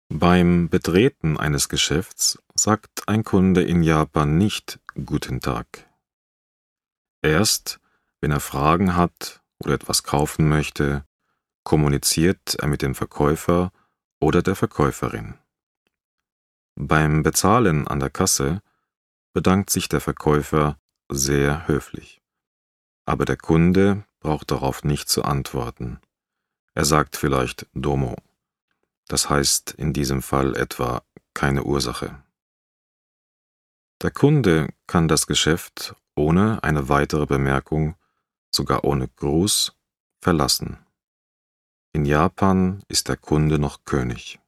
Beim Betreten eines Geschäfts sagt ein Kunde in Japan nicht Guten Tag. Erst, wenn er Fragen hat oder etwas kaufen möchte, kommuniziert er mit dem Verkäufer oder der Verkäuferin. Beim Bezahlen an der Kasse bedankt sich der Verkäufer sehr höflich. Aber der Kunde braucht darauf nicht zu antworten. Er sagt vielleicht Domo. Das heißt in diesem Fall etwa keine Ursache. Der Kunde kann das Geschäft ohne eine weitere Bemerkung, sogar ohne Gruß, verlassen. In Japan ist der Kunde noch König.